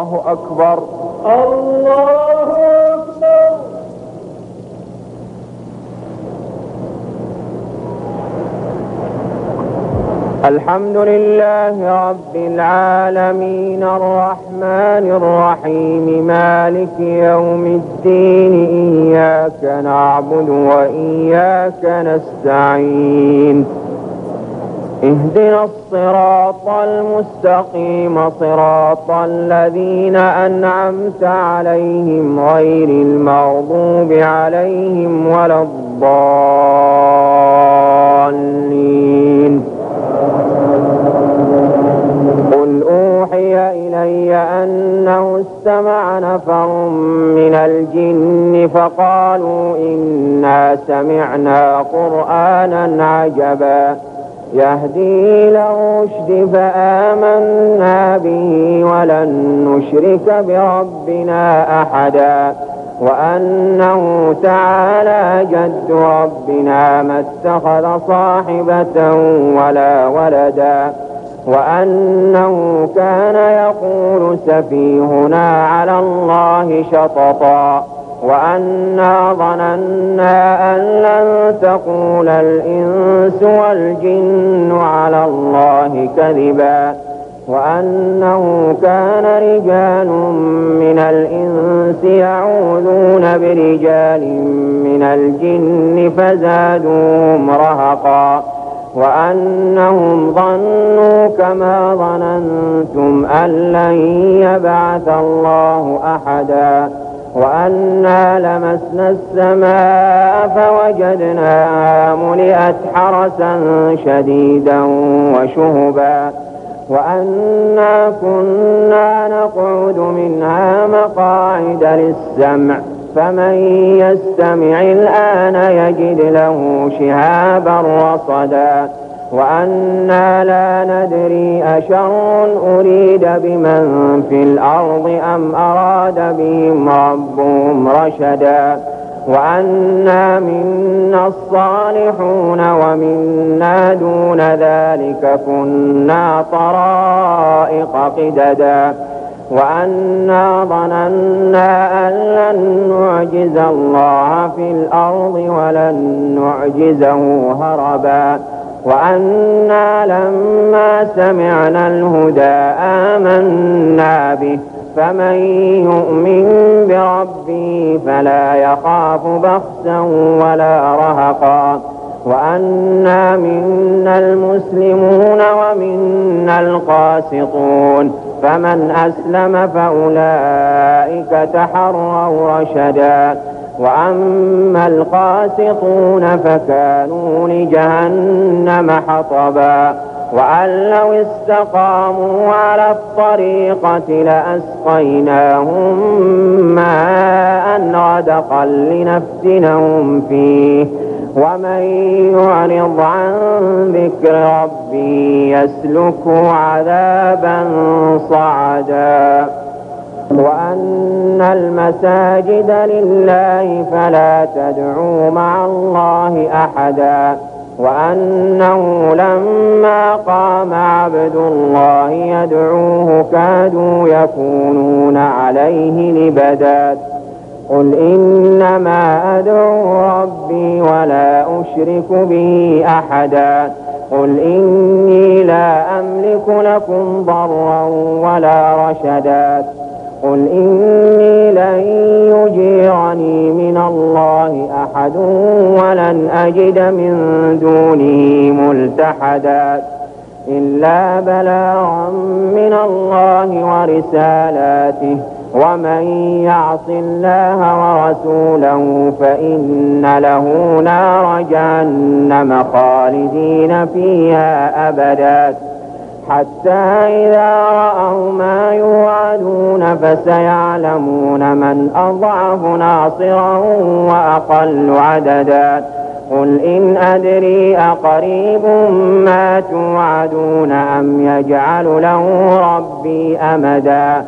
الله أكبر. الله أكبر. الحمد لله رب العالمين الرحمن الرحيم مالك يوم الدين إياك نعبد وإياك نستعين اهدنا الصراط المستقيم صراط الذين أنعمت عليهم غير المغضوب عليهم ولا الضالين. قل أوحي إلي أنه استمع نفر من الجن فقالوا إنا سمعنا قرآنا عجبا يهدي إلى الرشد فآمنا به ولن نشرك بربنا أحدا وأنه تعالى جد ربنا ما اتخذ صاحبة ولا ولدا وأنه كان يقول سفيهنا على الله شططا وأنا ظننا أن لن تقول الإنس والجن على الله كذبا وأنه كان رجال من الإنس يعوذون برجال من الجن فزادوهم رهقا وأنهم ظنوا كما ظننتم أن لن يبعث الله أحدا وأنا لمسنا السماء فوجدناها ملئت حرسا شديدا وشهبا وأنا كنا نقعد منها مقاعد للسمع فمن يستمع الآن يجد له شهابا رصدا وأنا لا ندري أشر أريد بمن في الأرض أم أراد بهم ربهم رشدا وأنا منا الصالحون ومنا دون ذلك كنا طرائق قددا وأنا ظننا أن لن نعجز الله في الأرض ولن نعجزه هربا وأنا لما سمعنا الهدى آمنا به فمن يؤمن بربه فلا يخاف بخسا ولا رهقا وأنا منا المسلمون ومنا القاسطون فمن أسلم فأولئك تحروا رشدا وأما القاسطون فكانوا لجهنم حطبا وأن لو استقاموا على الطريقة لأسقيناهم ماء غدقا لنفتنهم فيه ومن يعرض عن ذكر ربه يسلكه عذابا صعدا وأن المساجد لله فلا تدعوا مع الله أحدا وأنه لما قام عبد الله يدعوه كادوا يكونون عليه لبدا قل إنما أدعو ربي ولا أشرك به أحدا قل إني لا أملك لكم ضرا ولا رشدا قل إني لن يجيرني من الله أحد ولن أجد من دونه ملتحدا إلا بلاغا من الله ورسالاته ومن يعص الله ورسوله فإن له نار جهنم خالدين فيها أبدا حتى إذا رأوا ما يوعدون فسيعلمون من أضعف ناصرا وأقل عددا قل إن أدري أقريب ما توعدون أم يجعل له ربي أمدا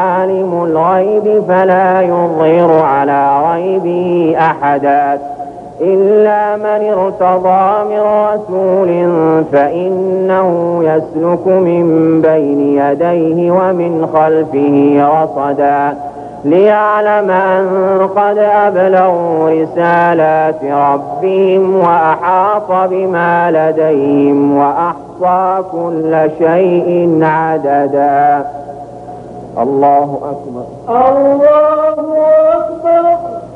عالم الغيب فلا يظهر على غيبه أحدا إلا من ارتضى من رسول فإنه يسلك من بين يديه ومن خلفه رصدا ليعلم أن قد أبلغوا رسالات ربهم وأحاط بما لديهم وأحصى كل شيء عددا. الله أكبر. الله أكبر.